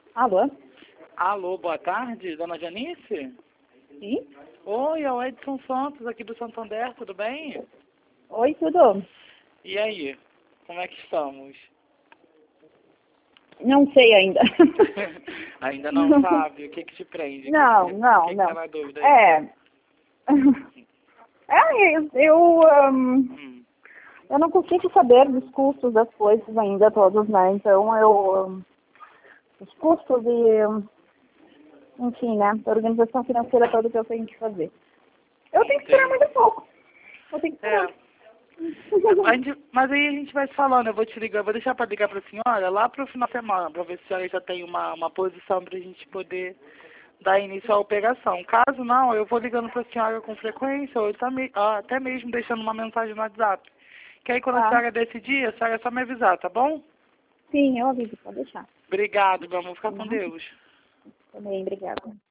Alô? Alô, boa tarde, dona Janice? Sim? Oi, é o Edson Santos aqui do Santander, tudo bem? Oi, tudo? E aí, como é que estamos? Não sei ainda. Ainda não sabe? O que que te prende? Não, O que não, que não. tá na dúvida aí? Hum, Eu não consigo saber dos custos das coisas ainda todos, né? Então os custos enfim, né? A organização financeira toda que eu tenho que fazer. Eu tenho que esperar entendi. muito pouco. Eu tenho que esperar. É, mas aí a gente vai se falando, eu vou te ligar, vou deixar para ligar para a senhora lá para o final de semana, para ver se a senhora já tem uma posição para a gente poder dar início à operação. Caso não, eu vou ligando para a senhora com frequência, ou até mesmo deixando uma mensagem no WhatsApp. Que aí quando a Tá. senhora decidir, a senhora é só me avisar, tá bom? Sim, eu aviso, pode deixar. Obrigado, meu amor, fica com Deus. Também, obrigada.